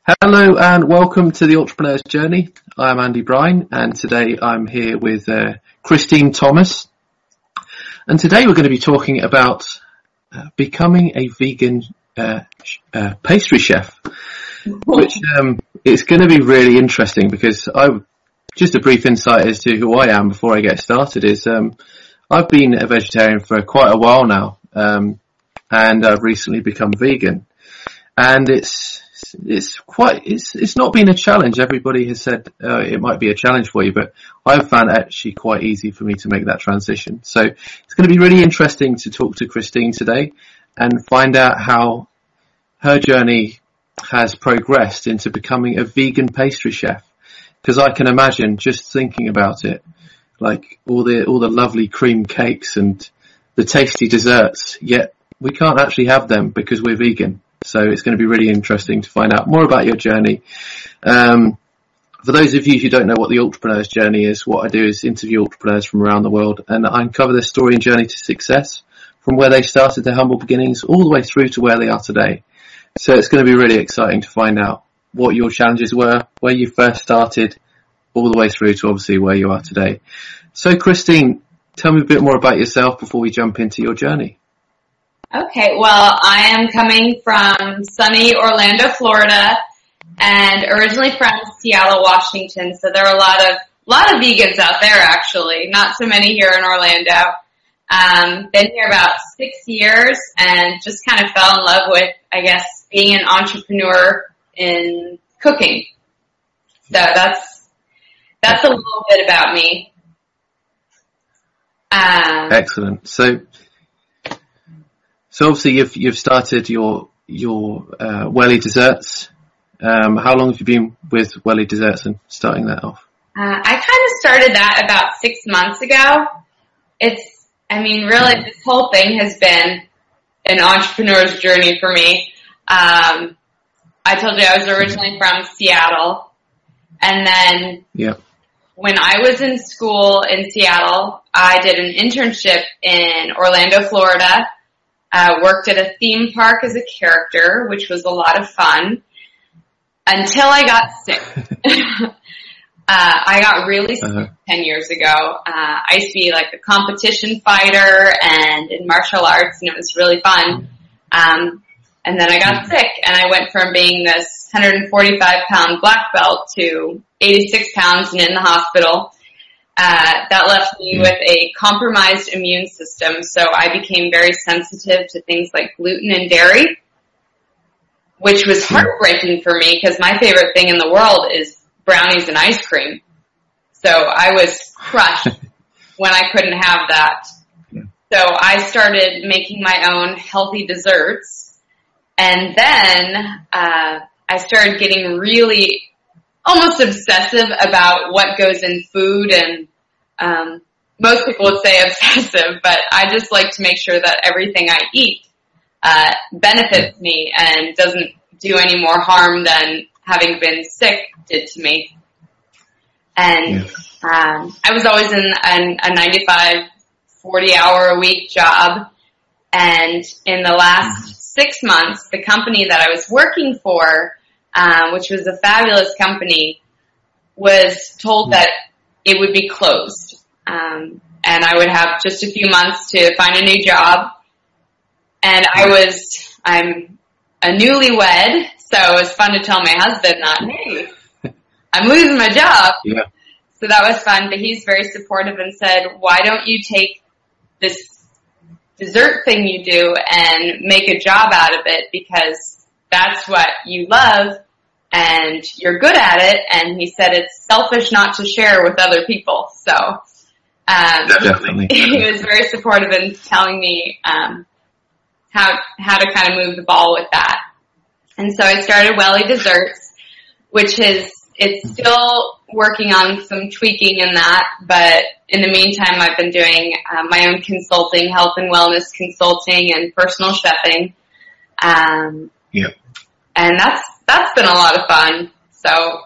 Hello and welcome to the Entrepreneur's Journey. I'm Andy Bryan and today I'm here with Christine Thomas. And today we're going to be talking about becoming a vegan pastry chef, which it's going to be really interesting because just a brief insight as to who I am before I get started is I've been a vegetarian for quite a while now and I've recently become vegan. And it's not been a challenge. Everybody has said it might be a challenge for you, but I've found it actually quite easy for me to make that transition. So it's going to be really interesting to talk to Christine today and find out how her journey has progressed into becoming a vegan pastry chef. Because I can imagine just thinking about it, like all the lovely cream cakes and the tasty desserts, yet we can't actually have them because we're vegan. So it's going to be really interesting to find out more about your journey. For those of you who don't know what the Entrepreneur's Journey is, what I do is interview entrepreneurs from around the world and I uncover their story and journey to success from where they started their humble beginnings all the way through to where they are today. So it's going to be really exciting to find out what your challenges were, where you first started, all the way through to obviously where you are today. So Christine, tell me a bit more about yourself before we jump into your journey. Okay, well, I am coming from sunny Orlando, Florida, and originally from Seattle, Washington. So there are a lot of vegans out there, actually. Not so many here in Orlando. Been here about 6 years and just kind of fell in love with, I guess, being an entrepreneur in cooking. So that's a little bit about me. Excellent. So obviously you've started your Welly Desserts. How long have you been with Welly Desserts and starting that off? I kind of started that about 6 months ago. Really this whole thing has been an entrepreneur's journey for me. I told you I was originally from Seattle, and then when I was in school in Seattle, I did an internship in Orlando, Florida. Worked at a theme park as a character, which was a lot of fun, until I got sick. I got really sick 10 years ago. I used to be like a competition fighter and in martial arts, and it was really fun. And then I got sick, and I went from being this 145-pound black belt to 86 pounds and in the hospital. That left me with a compromised immune system, so I became very sensitive to things like gluten and dairy, which was heartbreaking for me because my favorite thing in the world is brownies and ice cream. So I was crushed when I couldn't have that. So I started making my own healthy desserts, and then I started getting really almost obsessive about what goes in food, and most people would say obsessive, but I just like to make sure that everything I eat benefits me and doesn't do any more harm than having been sick did to me. And I was always in a 95, 40-hour-a-week job, and in the last 6 months, the company that I was working for, which was a fabulous company, was told that it would be closed. And I would have just a few months to find a new job. And I'm a newlywed, so it was fun to tell my husband that, hey, I'm losing my job. Yeah. So that was fun, but he's very supportive and said, why don't you take this dessert thing you do and make a job out of it, because that's what you love and you're good at it. And he said it's selfish not to share with other people. So definitely. He was very supportive in telling me how to kind of move the ball with that. And so I started Welly Desserts, which it's still working on some tweaking in that, but in the meantime, I've been doing my own consulting, health and wellness consulting, and personal chefing. And that's been a lot of fun. So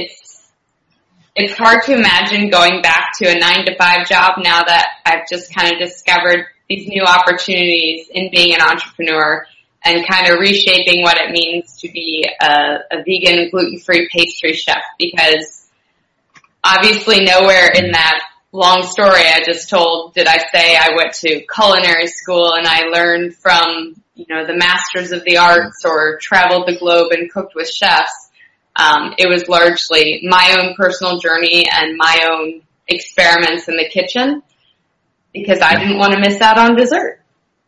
it's hard to imagine going back to a 9-to-5 job now that I've just kind of discovered these new opportunities in being an entrepreneur and kind of reshaping what it means to be a vegan, gluten-free pastry chef, because obviously nowhere in that long story I just told did I say I went to culinary school and I learned from, the masters of the arts or traveled the globe and cooked with chefs. It was largely my own personal journey and my own experiments in the kitchen, because I didn't want to miss out on dessert.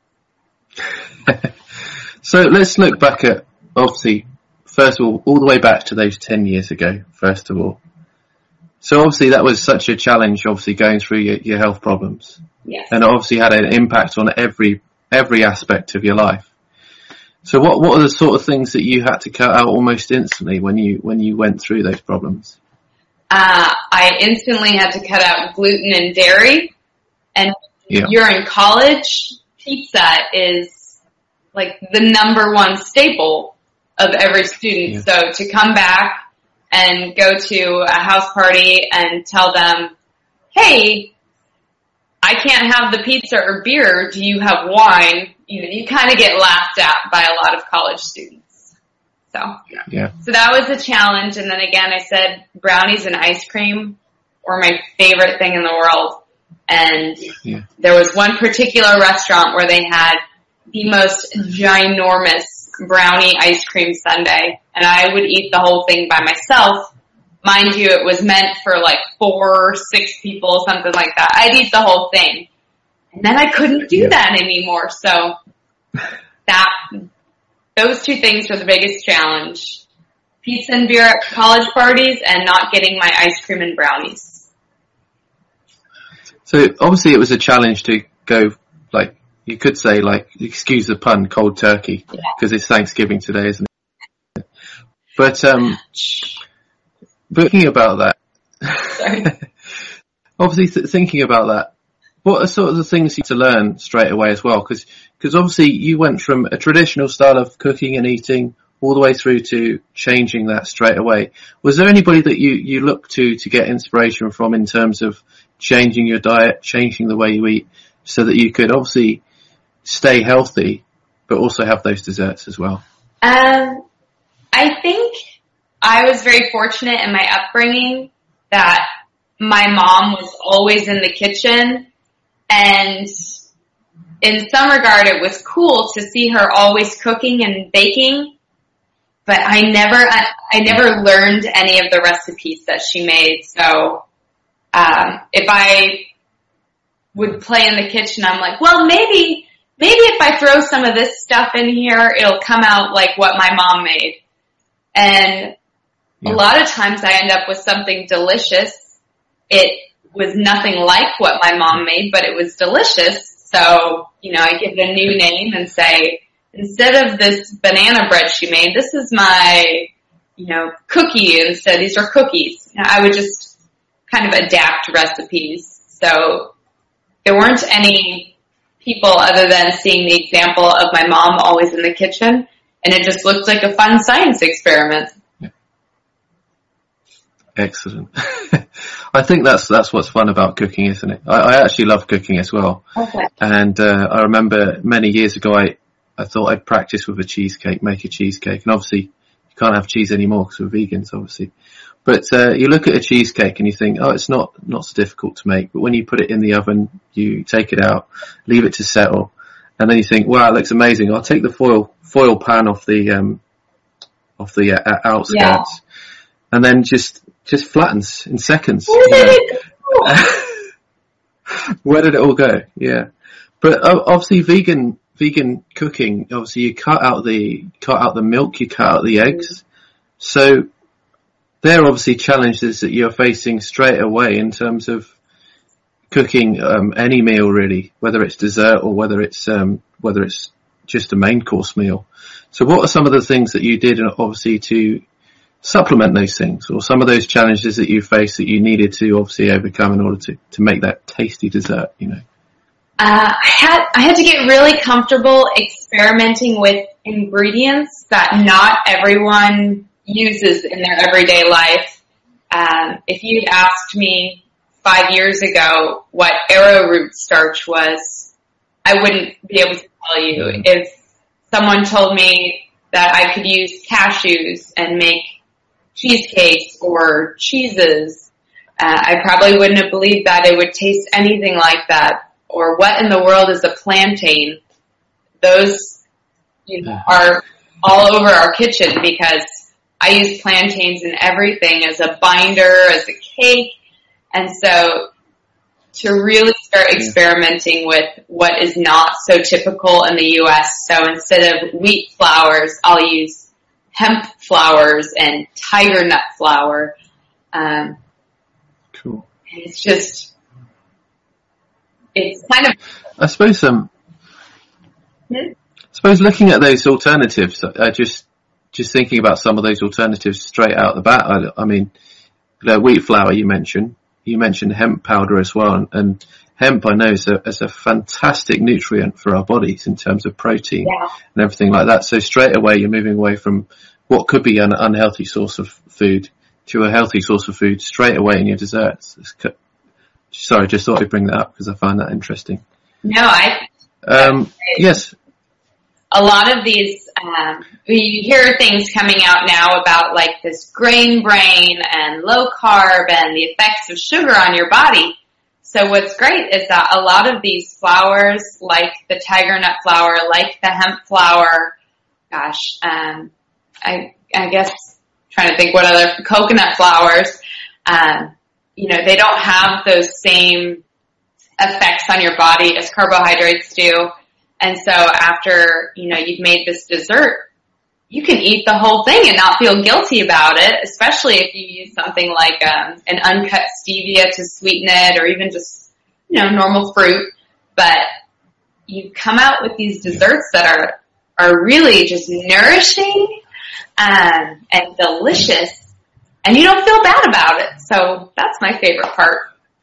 So let's look back at, obviously, first of all the way back to those 10 years ago, first of all. So obviously that was such a challenge, obviously going through your health problems. Yes. And it obviously had an impact on every aspect of your life. So what are the sort of things that you had to cut out almost instantly when you went through those problems? I instantly had to cut out gluten and dairy. And you're in college, pizza is like the number one staple of every student. Yeah. So to come back and go to a house party and tell them, hey, I can't have the pizza or beer, do you have wine? You kind of get laughed at by a lot of college students. So that was a challenge. And then again, I said brownies and ice cream were my favorite thing in the world. And there was one particular restaurant where they had the most ginormous brownie ice cream sundae, and I would eat the whole thing by myself. Mind you, it was meant for like 4 or 6 people, something like that. I'd eat the whole thing. And then I couldn't do that anymore. So those 2 things were the biggest challenge. Pizza and beer at college parties and not getting my ice cream and brownies. So obviously it was a challenge to go, like, you could say, like, excuse the pun, cold turkey, because it's Thanksgiving today, isn't it? But thinking about that, obviously thinking about that, what are sort of the things you had to learn straight away as well? Because obviously you went from a traditional style of cooking and eating all the way through to changing that straight away. Was there anybody that you looked to get inspiration from in terms of changing your diet, changing the way you eat, so that you could obviously stay healthy, but also have those desserts as well? I think I was very fortunate in my upbringing that my mom was always in the kitchen, and in some regard it was cool to see her always cooking and baking, but I never learned any of the recipes that she made. So if I would play in the kitchen, I'm like, well, maybe if I throw some of this stuff in here, it'll come out like what my mom made. And a lot of times I end up with something delicious. It was nothing like what my mom made, but it was delicious. So, I give it a new name and say, instead of this banana bread she made, this is my, cookie. Instead, these are cookies. I would just kind of adapt recipes. So there weren't any people other than seeing the example of my mom always in the kitchen, and it just looked like a fun science experiment. Excellent. I think that's what's fun about cooking, isn't it? I actually love cooking as well. Okay. And I remember many years ago I thought I'd practice with make a cheesecake, and obviously you can't have cheese anymore because we're vegans, obviously. But you look at a cheesecake and you think, oh, it's not so difficult to make. But when you put it in the oven, you take it out, leave it to settle, and then you think, wow, it looks amazing. I'll take the foil pan off the outskirts, and then just flattens in seconds. Where did it all go? Yeah, but obviously vegan cooking. Obviously, you cut out the milk, you cut out the eggs, so there are obviously challenges that you're facing straight away in terms of cooking any meal, really, whether it's dessert or whether it's just a main course meal. So what are some of the things that you did, obviously, to supplement those things, or some of those challenges that you faced that you needed to obviously overcome in order to make that tasty dessert, I had to get really comfortable experimenting with ingredients that not everyone uses in their everyday life. If you'd asked me 5 years ago what arrowroot starch was, I wouldn't be able to tell you. If someone told me that I could use cashews and make cheesecakes or cheeses, I probably wouldn't have believed that it would taste anything like that. Or what in the world is a plantain? Those, are all over our kitchen because I use plantains in everything as a binder, as a cake. And so to really start experimenting with what is not so typical in the U.S. So instead of wheat flours, I'll use hemp flours and tiger nut flour. Cool. It's just, it's kind of... I suppose looking at those alternatives, just thinking about some of those alternatives straight out the bat. I mean, wheat flour you mentioned hemp powder as well, and hemp I know is a fantastic nutrient for our bodies in terms of protein and everything like that. So straight away you're moving away from what could be an unhealthy source of food to a healthy source of food straight away in your desserts. Sorry, just thought I'd bring that up because I find that interesting. No, yes. A lot of these, you hear things coming out now about like this grain brain and low carb and the effects of sugar on your body. So what's great is that a lot of these flours, like the tiger nut flour, like the hemp flour, I guess trying to think what other coconut flours, they don't have those same effects on your body as carbohydrates do. And so after, you've made this dessert, you can eat the whole thing and not feel guilty about it, especially if you use something like an uncut stevia to sweeten it or even just, normal fruit. But you come out with these desserts that are really just nourishing and delicious, and you don't feel bad about it. So that's my favorite part.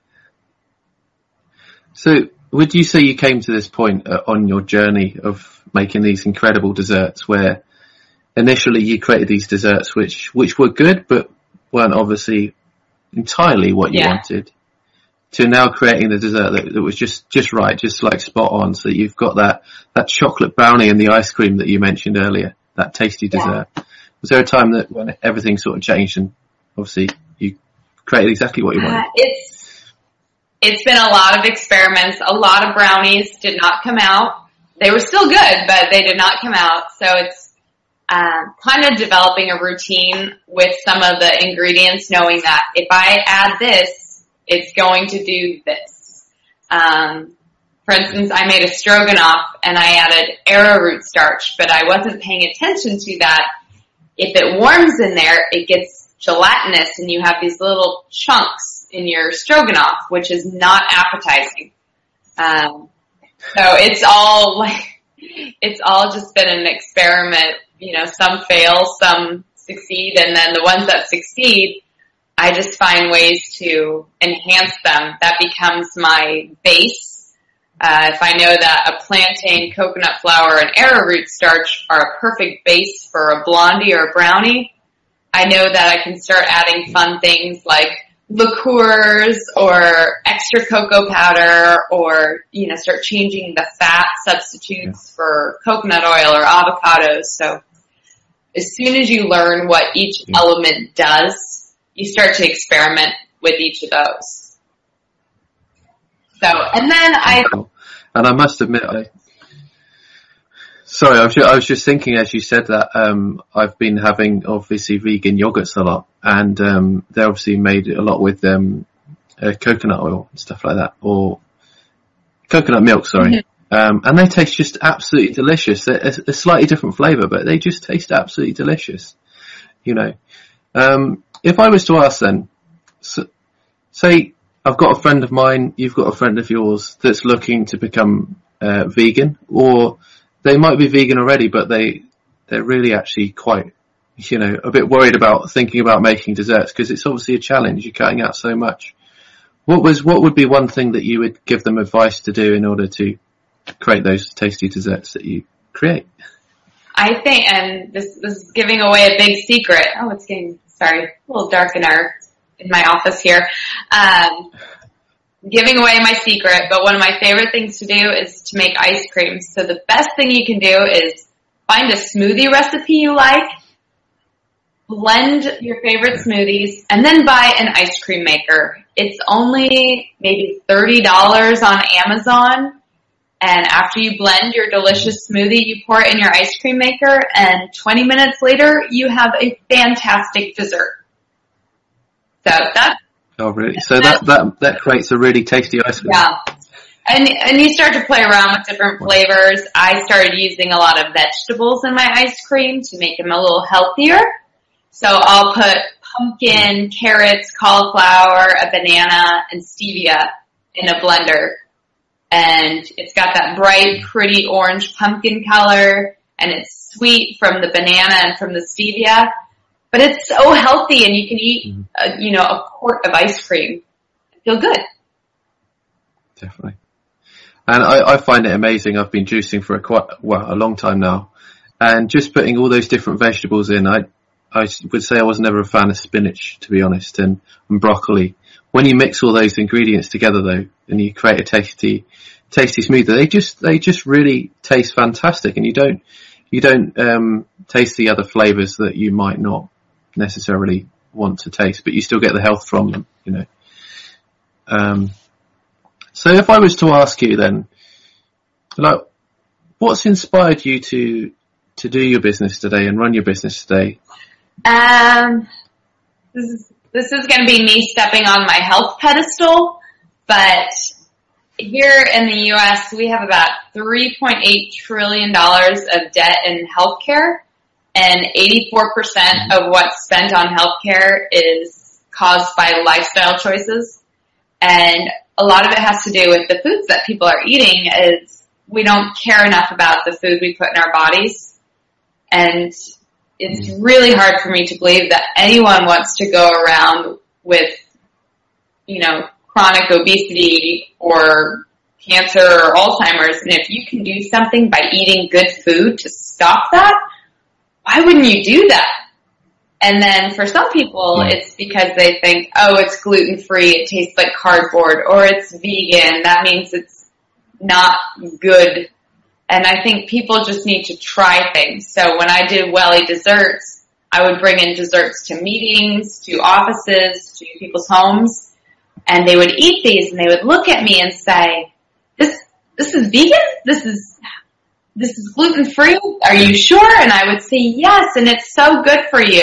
So would you say you came to this point on your journey of making these incredible desserts where initially you created these desserts which were good but weren't obviously entirely what you wanted, to now creating the dessert that was just right, just like spot on, so that you've got that chocolate brownie and the ice cream that you mentioned earlier, that tasty dessert? Was there a time that when everything sort of changed and obviously you created exactly what you wanted? It's been a lot of experiments. A lot of brownies did not come out. They were still good, but they did not come out. So it's kind of developing a routine with some of the ingredients, knowing that if I add this, it's going to do this. For instance, I made a stroganoff and I added arrowroot starch, but I wasn't paying attention to that. If it warms in there, it gets gelatinous and you have these little chunks in your stroganoff, which is not appetizing. So it's all just been an experiment. Some fail, some succeed, and then the ones that succeed, I just find ways to enhance them. That becomes my base. If I know that a plantain, coconut flour, and arrowroot starch are a perfect base for a blondie or a brownie, I know that I can start adding fun things like liqueurs or extra cocoa powder, or start changing the fat substitutes for coconut oil or avocados. So as soon as you learn what each element does, you start to experiment with each of those. So, and then I must admit, I was just thinking as you said that, I've been having obviously vegan yogurts a lot, and they're obviously made a lot with coconut oil and stuff like that, or coconut milk, sorry. And they taste just absolutely delicious. They're a slightly different flavour, but they just taste absolutely delicious. If I was to ask then, say I've got a friend of mine, you've got a friend of yours that's looking to become vegan, or they might be vegan already, but they're really actually quite, a bit worried about thinking about making desserts because it's obviously a challenge. You're cutting out so much. What would be one thing that you would give them advice to do in order to create those tasty desserts that you create? I think, and this is giving away a big secret. Oh, it's getting, a little dark in my office here. Giving away my secret, but one of my favorite things to do is to make ice cream. So the best thing you can do is find a smoothie recipe you like, blend your favorite smoothies, and then buy an ice cream maker. It's only maybe $30 on Amazon. And after you blend your delicious smoothie, you pour it in your ice cream maker, and 20 minutes later, you have a fantastic dessert. So that's... Oh, really? So that creates a really tasty ice cream. Yeah. And you start to play around with different flavors. I started using a lot of vegetables in my ice cream to make them a little healthier. So I'll put pumpkin, carrots, cauliflower, a banana, and stevia in a blender. And it's got that bright, pretty orange pumpkin color, and it's sweet from the banana and from the stevia. But it's so healthy, and you can eat, a quart of ice cream and feel good. Definitely. And I find it amazing. I've been juicing for a long time now. And just putting all those different vegetables in, I would say I was never a fan of spinach, to be honest, and broccoli. When you mix all those ingredients together, though, and you create a tasty smoothie, they just really taste fantastic, and you don't taste the other flavors that you might not necessarily want to taste, but you still get the health from them, So if I was to ask you then, like, what's inspired you to do your business today and run your business today? This is going to be me stepping on my health pedestal, but here in the U.S., we have about $3.8 trillion of debt in healthcare, and 84% of what's spent on healthcare is caused by lifestyle choices. And a lot of it has to do with the foods that people are eating. Is we don't care enough about the food we put in our bodies. And it's really hard for me to believe that anyone wants to go around with, chronic obesity or cancer or Alzheimer's. And if you can do something by eating good food to stop that, why wouldn't you do that? And then for some people, it's because they think, oh, it's gluten-free, it tastes like cardboard, or it's vegan, that means it's not good. And I think people just need to try things. So when I did Welly Desserts, I would bring in desserts to meetings, to offices, to people's homes, and they would eat these and they would look at me and say, this is vegan? This is gluten-free? Are you sure? And I would say, yes, and it's so good for you.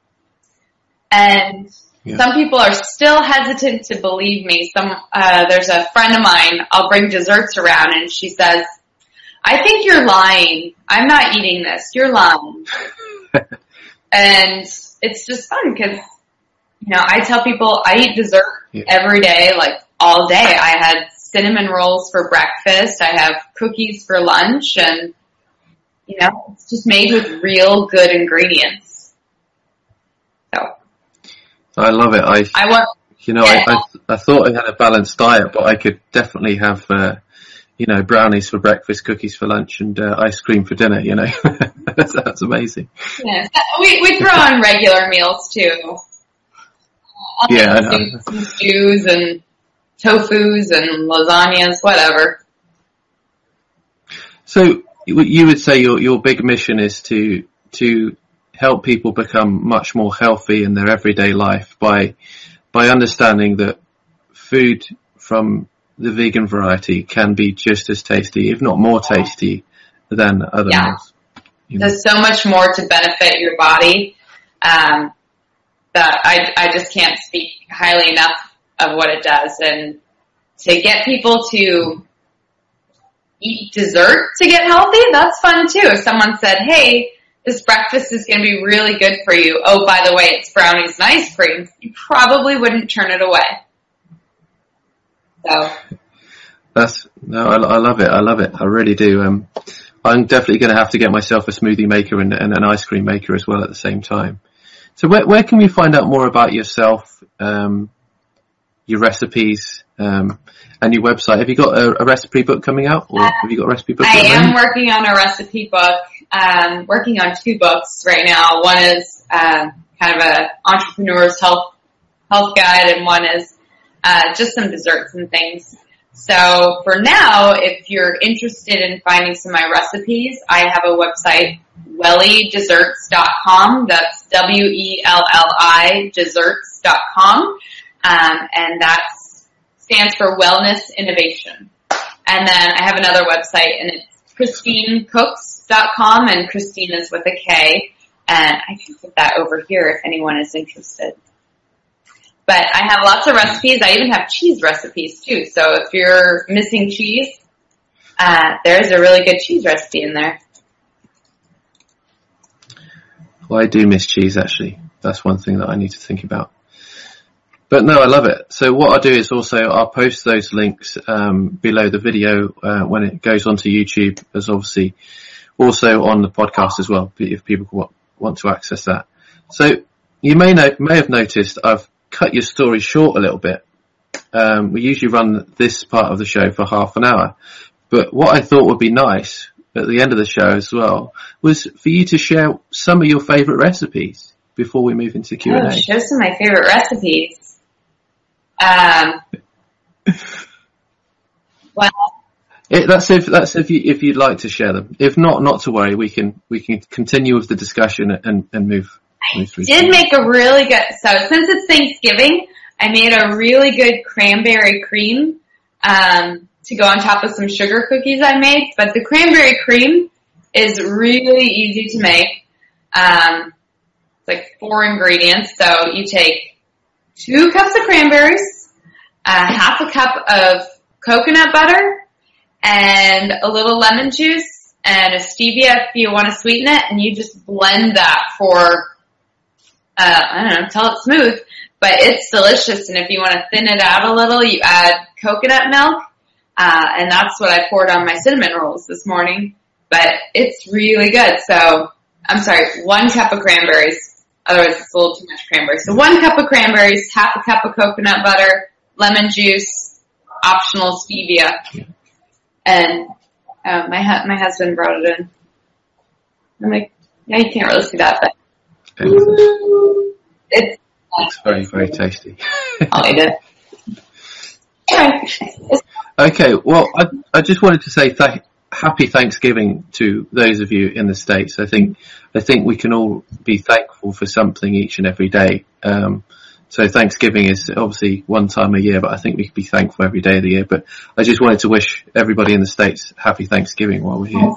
And some people are still hesitant to believe me. There's a friend of mine, I'll bring desserts around, and she says, I think you're lying. I'm not eating this. You're lying. And it's just fun because, I tell people I eat dessert every day, like all day. I had cinnamon rolls for breakfast. I have cookies for lunch, and, it's just made with real good ingredients. So. I love it. I thought I had a balanced diet, but I could definitely have, brownies for breakfast, cookies for lunch, and ice cream for dinner. That's amazing. Yes, we throw on regular meals too. I know. Some stews and tofus and lasagnas, whatever. So you would say your big mission is to help people become much more healthy in their everyday life by understanding that food from the vegan variety can be just as tasty, if not more tasty, than other meals. There's so much more to benefit your body that I just can't speak highly enough of what it does. And to get people to eat dessert to get healthy, that's fun too. If someone said, hey, this breakfast is going to be really good for you. Oh, by the way, it's brownies and ice cream. You probably wouldn't turn it away. So. I love it. I love it. I really do. I'm definitely going to have to get myself a smoothie maker and an ice cream maker as well at the same time. So where can we find out more about yourself, your recipes, and your website? Have you got a recipe book coming out, or have you got a recipe book? I am working on a recipe book. Working on 2 books right now. One is kind of a entrepreneur's health guide, and one is just some desserts and things. So for now, if you're interested in finding some of my recipes, I have a website, wellidesserts.com. That's WELLI desserts.com. And that stands for Wellness Innovation. And then I have another website, and it's ChristineCooks.com, and Christine is with a K. And I can put that over here if anyone is interested. But I have lots of recipes. I even have cheese recipes too. So if you're missing cheese, there's a really good cheese recipe in there. Well, I do miss cheese, actually. That's one thing that I need to think about. But no, I love it. So what I'll do is also I'll post those links below the video when it goes onto YouTube, as obviously also on the podcast as well, if people want to access that. So you may have noticed I've cut your story short a little bit. We usually run this part of the show for half an hour, but what I thought would be nice at the end of the show as well was for you to share some of your favourite recipes before we move into Q&A. Oh, share some of my favourite recipes. Well, that's if you'd like to share them. If not to worry. We can continue with the discussion and move through. I did make a really good. So since it's Thanksgiving, I made a really good cranberry cream to go on top of some sugar cookies I made. But the cranberry cream is really easy to make. It's like 4 ingredients. So you take 2 cups of cranberries, half a cup of coconut butter, and a little lemon juice, and a stevia if you want to sweeten it, and you just blend that for, till it's smooth. But it's delicious, and if you want to thin it out a little, you add coconut milk, and that's what I poured on my cinnamon rolls this morning. But it's really good. So, I'm sorry, 1 cup of cranberries. Otherwise, it's a little too much cranberry. So 1 cup of cranberries, half a cup of coconut butter, lemon juice, optional stevia. And my husband brought it in. I'm like, yeah, you can't really see that, but it's very, very tasty. I'll eat it. Okay, well, I just wanted to say happy Thanksgiving to those of you in the States. I think we can all be thankful for something each and every day. So Thanksgiving is obviously one time a year, but I think we can be thankful every day of the year. But I just wanted to wish everybody in the States happy Thanksgiving while we're here.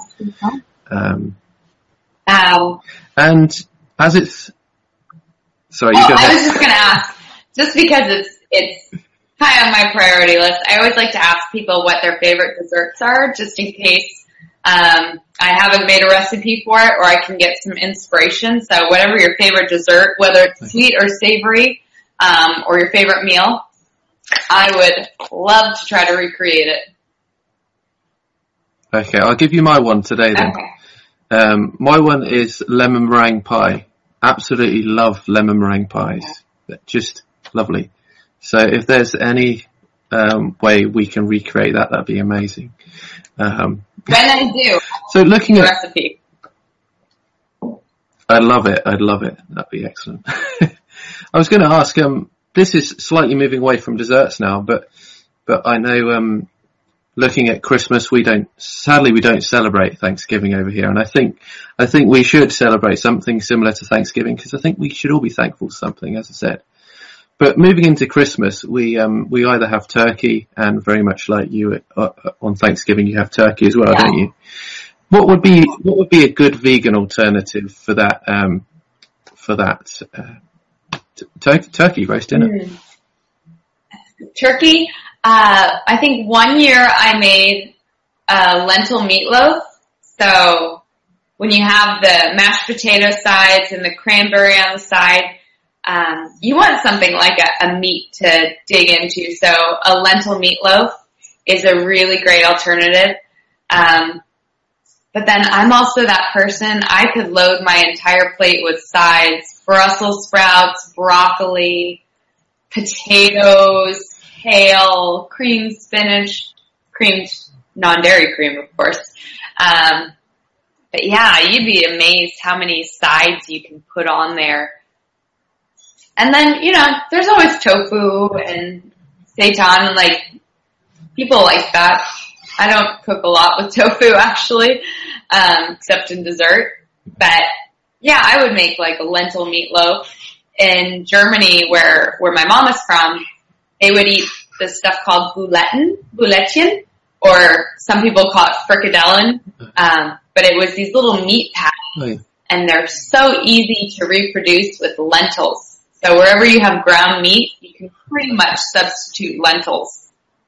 And as it's, sorry, you go ahead. I was just going to ask, just because it's high on my priority list, I always like to ask people what their favorite desserts are, just in case I haven't made a recipe for it, or I can get some inspiration. So whatever your favorite dessert, whether it's sweet or savory, or your favorite meal, I would love to try to recreate it. Okay, I'll give you my one today then. Okay. My one is lemon meringue pie. Absolutely love lemon meringue pies. They're just lovely. So if there's any way we can recreate that, that'd be amazing. When I do, so looking at recipe. I'd love it. That'd be excellent. I was going to ask, this is slightly moving away from desserts now, but I know, looking at Christmas, we don't celebrate Thanksgiving over here. And I think we should celebrate something similar to Thanksgiving, because I think we should all be thankful for something, as I said. But moving into Christmas, we either have turkey, and very much like you, on Thanksgiving, you have turkey as well, don't you? What would be a good vegan alternative for that, turkey roast dinner? Turkey. I think one year I made lentil meatloaf. So when you have the mashed potato sides and the cranberry on the side, you want something like a meat to dig into. So a lentil meatloaf is a really great alternative. But then I'm also that person, I could load my entire plate with sides, Brussels sprouts, broccoli, potatoes, kale, creamed spinach, creamed non-dairy cream, of course. But yeah, you'd be amazed how many sides you can put on there. And then, there's always tofu and seitan, and people like that. I don't cook a lot with tofu actually, except in dessert. But yeah, I would make like a lentil meatloaf. In Germany, where my mom is from, they would eat this stuff called Bulettchen, or some people call it frikadellen. But it was these little meat patties, and they're so easy to reproduce with lentils. So wherever you have ground meat, you can pretty much substitute lentils.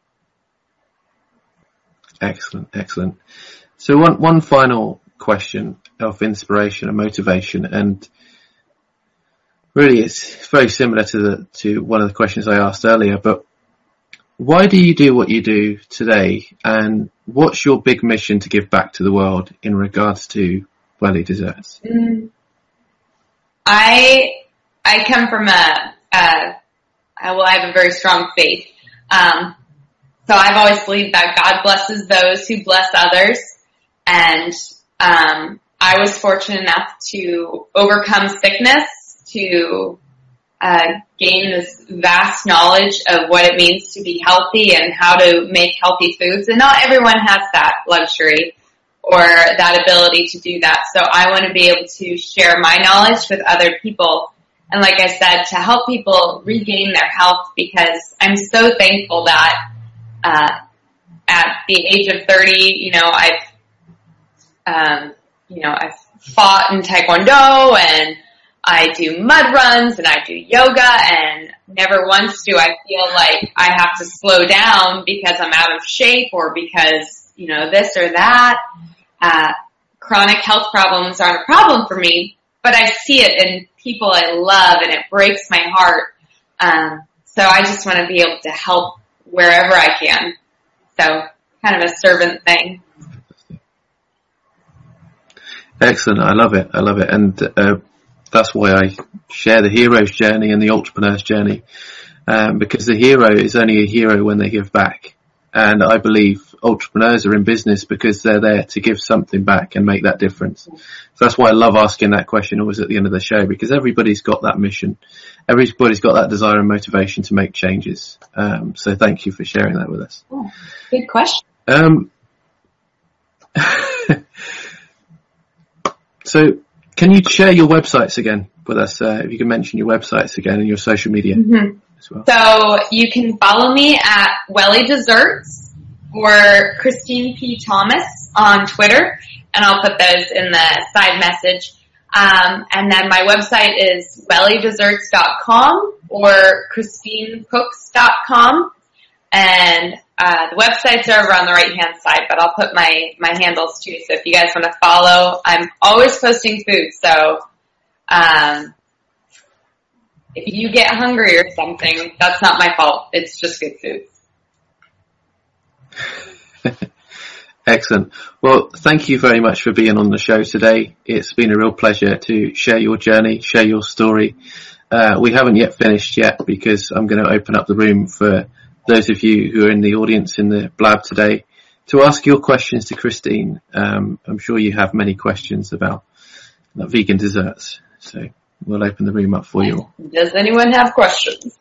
Excellent, excellent. So one final question of inspiration and motivation, and really it's very similar to one of the questions I asked earlier, but why do you do what you do today, and what's your big mission to give back to the world in regards to Welly Desserts? I come from I have a very strong faith. So I've always believed that God blesses those who bless others. And I was fortunate enough to overcome sickness, to gain this vast knowledge of what it means to be healthy and how to make healthy foods. And not everyone has that luxury or that ability to do that. So I want to be able to share my knowledge with other people. And like I said, to help people regain their health, because I'm so thankful that at the age of 30, I've fought in Taekwondo, and I do mud runs, and I do yoga, and never once do I feel like I have to slow down because I'm out of shape or because, this or that. Chronic health problems aren't a problem for me, but I see it in people I love, and it breaks my heart. So I just want to be able to help wherever I can. So kind of a servant thing. Excellent. I love it. And that's why I share the hero's journey and the entrepreneur's journey, because the hero is only a hero when they give back. And I believe entrepreneurs are in business because they're there to give something back and make that difference. So that's why I love asking that question always at the end of the show, because everybody's got that mission. Everybody's got that desire and motivation to make changes. So thank you for sharing that with us. Oh, good question. So can you share your websites again with us? If you can mention your websites again and your social media as well. So you can follow me at Welly Desserts or Christine P. Thomas on Twitter, and I'll put those in the side message. And then my website is wellydesserts.com or christinecooks.com. And the websites are over on the right-hand side, but I'll put my handles too. So if you guys want to follow, I'm always posting food. So if you get hungry or something, that's not my fault. It's just good food. Excellent. Well, thank you very much for being on the show today. It's been a real pleasure to share your journey, share your story. We haven't yet finished yet, because I'm going to open up the room for those of you who are in the audience in the blab today to ask your questions to Christine. I'm sure you have many questions about vegan desserts. So we'll open the room up for you all. Does anyone have questions?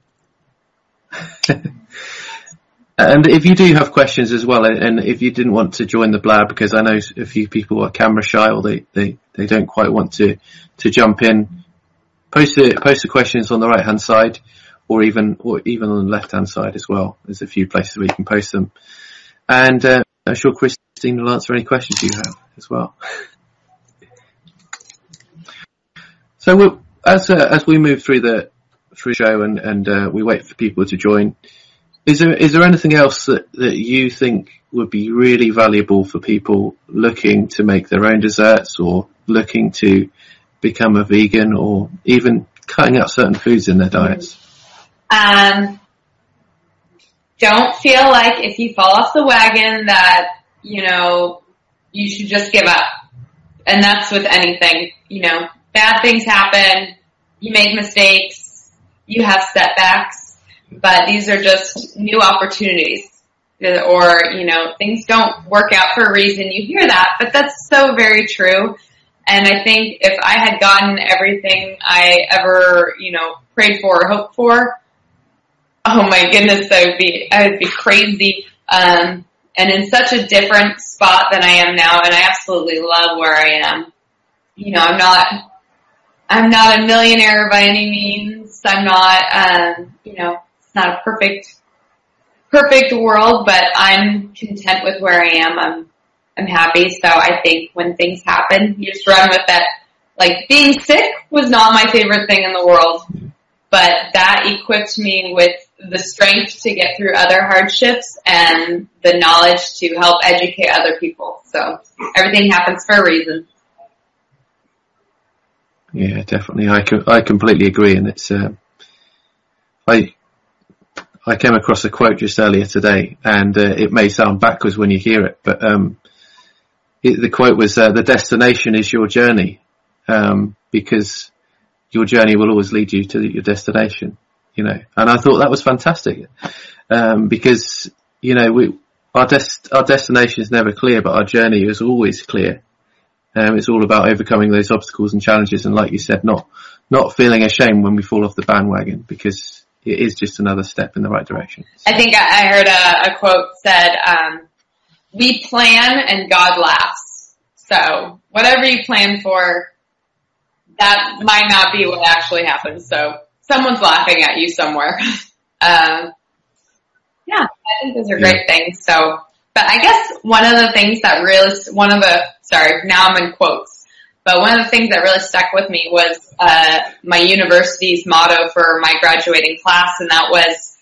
And if you do have questions as well, and if you didn't want to join the blab, because I know a few people are camera shy, or they don't quite want to jump in, post the questions on the right hand side, or even on the left hand side as well. There's a few places where you can post them, and I'm sure Christine will answer any questions you have as well. So as we move through the show and we wait for people to join, is there anything else that you think would be really valuable for people looking to make their own desserts, or looking to become a vegan, or even cutting out certain foods in their diets? Don't feel like if you fall off the wagon that, you should just give up. And that's with anything, bad things happen, you make mistakes, you have setbacks. But these are just new opportunities, or, things don't work out for a reason. You hear that, but that's so very true. And I think if I had gotten everything I ever, prayed for or hoped for, oh my goodness, I would be crazy. and in such a different spot than I am now, and I absolutely love where I am. You know, I'm not a millionaire by any means. I'm not, you know, it's not a perfect world, but I'm content with where I am. I'm happy. So I think when things happen, you just run with that. Like, being sick was not my favorite thing in the world, but that equipped me with the strength to get through other hardships and the knowledge to help educate other people. So everything happens for a reason. Yeah, definitely. I completely agree. And it's, I came across a quote just earlier today, and it may sound backwards when you hear it, but the quote was, the destination is your journey, because your journey will always lead you to your destination, you know. And I thought that was fantastic, because, you know, our destination is never clear, but our journey is always clear. It's all about overcoming those obstacles and challenges, and like you said, not feeling ashamed when we fall off the bandwagon, because it is just another step in the right direction. I think I heard a quote said, we plan and God laughs. So whatever you plan for, that might not be what actually happens. So someone's laughing at you somewhere. Yeah, I think those are great things. So, but I guess one of the things that really, now I'm in quotes, but one of the things that really stuck with me was, my university's motto for my graduating class, and that was,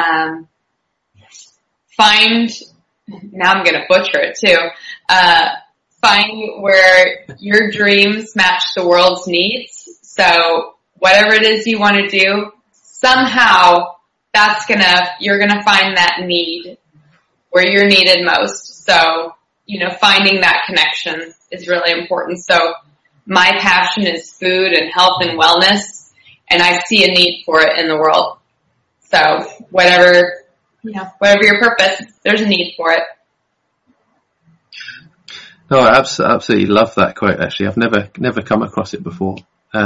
now I'm gonna butcher it too, find where your dreams match the world's needs. So whatever it is you want to do, somehow you're gonna find that need where you're needed most. So, you know, finding that connection is really important. So my passion is food and health and wellness, and I see a need for it in the world. So whatever your purpose, there's a need for it. No, I absolutely love that quote. Actually, I've never come across it before.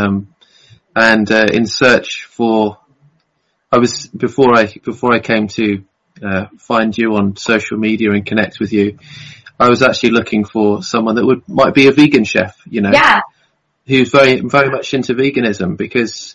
In search for, before I came to find you on social media and connect with you, I was actually looking for someone that might be a vegan chef, you know, who's very, very much into veganism, because,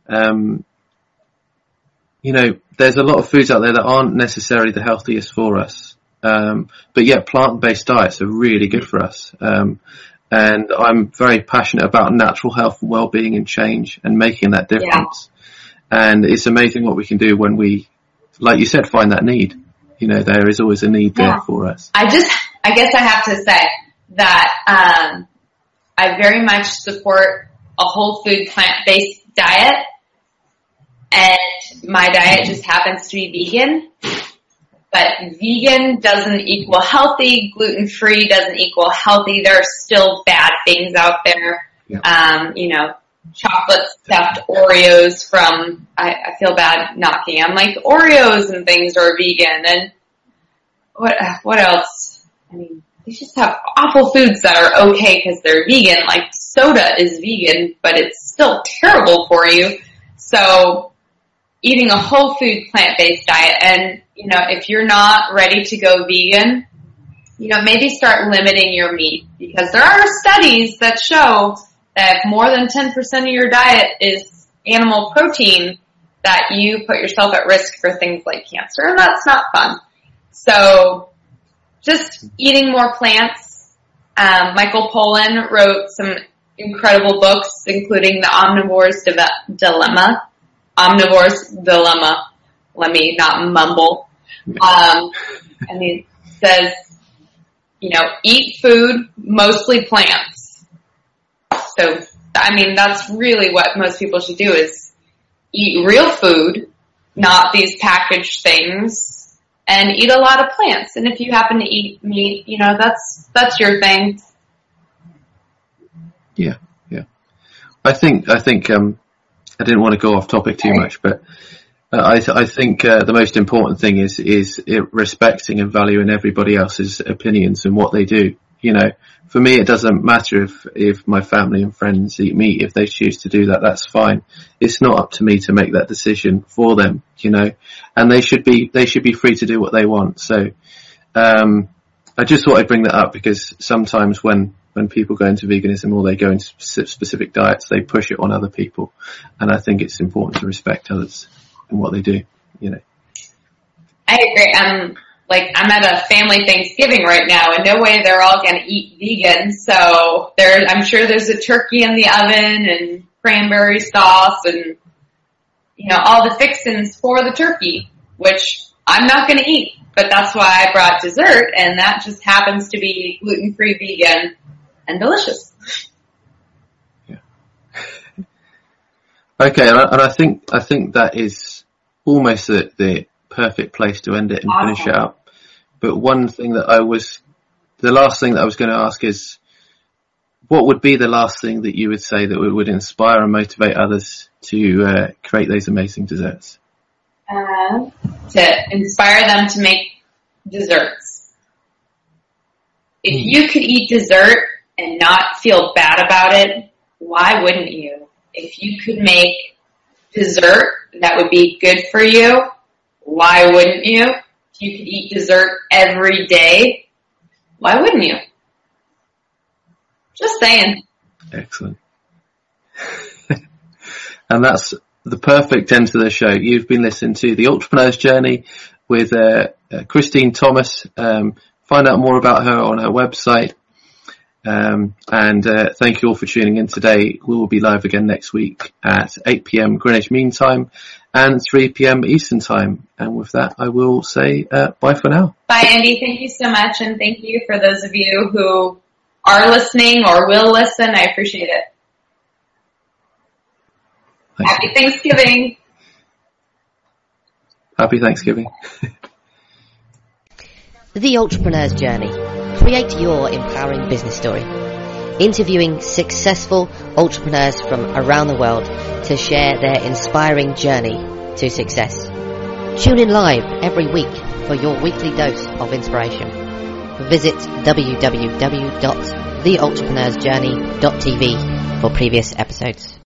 you know, there's a lot of foods out there that aren't necessarily the healthiest for us. But yet plant-based diets are really good for us. And I'm very passionate about natural health and well-being and change and making that difference. Yeah. And it's amazing what we can do when we, like you said, find that need. You know, there is always a need there for us. I guess I have to say that, I very much support a whole food plant-based diet, and my diet just happens to be vegan. But vegan doesn't equal healthy. Gluten-free doesn't equal healthy. There are still bad things out there. Yeah. You know, chocolate stuffed Oreos from, I feel bad knocking. I'm like, Oreos and things are vegan. And what else? I mean, they just have awful foods that are okay because they're vegan. Like soda is vegan, but it's still terrible for you. So eating a whole food plant-based diet, and you know, if you're not ready to go vegan, you know, maybe start limiting your meat, because there are studies that show that if more than 10% of your diet is animal protein, that you put yourself at risk for things like cancer, and that's not fun. So just eating more plants. Michael Pollan wrote some incredible books, including The Omnivore's Dilemma. Omnivore's Dilemma. Let me not mumble. And he says, you know, eat food, mostly plants. So, I mean, that's really what most people should do, is eat real food, not these packaged things, and eat a lot of plants. And if you happen to eat meat, you know, that's your thing. Yeah. I think, I didn't want to go off topic too much, but I think the most important thing is respecting and valuing everybody else's opinions and what they do. For me, it doesn't matter if my family and friends eat meat. If they choose to do that, that's fine. It's not up to me to make that decision for them, and they should be free to do what they want. So, I just thought I'd bring that up because sometimes when people go into veganism or they go into specific diets, they push it on other people. And I think it's important to respect others in what they do, I agree. I'm at a family Thanksgiving right now, and no way they're all going to eat vegan. So I'm sure there's a turkey in the oven and cranberry sauce and, all the fixings for the turkey, which I'm not going to eat. But that's why I brought dessert, and that just happens to be gluten-free, vegan, and delicious. Yeah. Okay, and I think that is almost the perfect place to end it and awesome. Finish it up. But the last thing that I was going to ask is, what would be the last thing that you would say that would inspire and motivate others to create those amazing desserts? To inspire them to make desserts. If you could eat dessert and not feel bad about it, why wouldn't you? If you could make dessert that would be good for you, why wouldn't you? If you could eat dessert every day, why wouldn't you? Just saying. Excellent. And that's the perfect end to the show. You've been listening to The Entrepreneur's Journey with Christine Thomas. Find out more about her on her website. And thank you all for tuning in today. We will be live again next week at 8 p.m. Greenwich Mean Time and 3 p.m. Eastern Time. And with that, I will say bye for now. Bye, Andy. Thank you so much. And thank you for those of you who are listening or will listen. I appreciate it. Happy Thanksgiving. Happy Thanksgiving. The Entrepreneur's Journey. Create your empowering business story. Interviewing successful entrepreneurs from around the world to share their inspiring journey to success. Tune in live every week for your weekly dose of inspiration. Visit www.theentrepreneur'sjourney.tv for previous episodes.